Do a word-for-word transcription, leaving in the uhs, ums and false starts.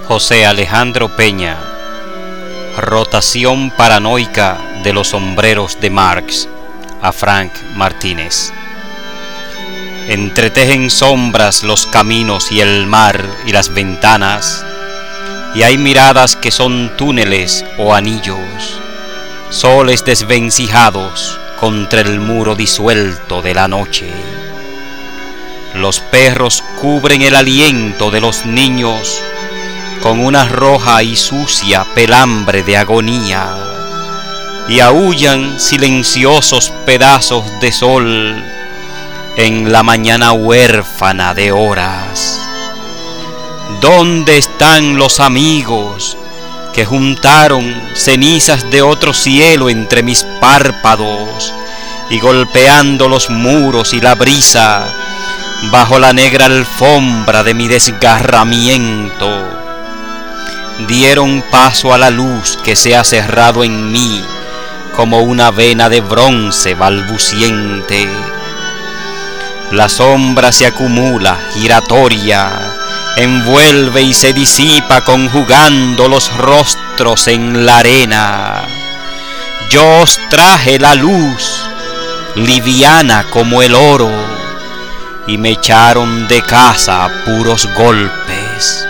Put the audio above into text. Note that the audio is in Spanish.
José Alejandro Peña. Rotación paranoica de los sombreros de Marx, a Frank Martínez. Entretejen sombras los caminos y el mar y las ventanas, y hay miradas que son túneles o anillos, soles desvencijados contra el muro disuelto de la noche. Los perros cubren el aliento de los niños con una roja y sucia pelambre de agonía, y aúllan silenciosos pedazos de sol en la mañana huérfana de horas. ¿Dónde están los amigos que juntaron cenizas de otro cielo entre mis párpados y golpeando los muros y la brisa bajo la negra alfombra de mi desgarramiento dieron paso a la luz que se ha cerrado en mí como una vena de bronce balbuciente? La sombra se acumula, giratoria, envuelve y se disipa conjugando los rostros en la arena. Yo os traje la luz, liviana como el oro, y me echaron de casa a puros golpes.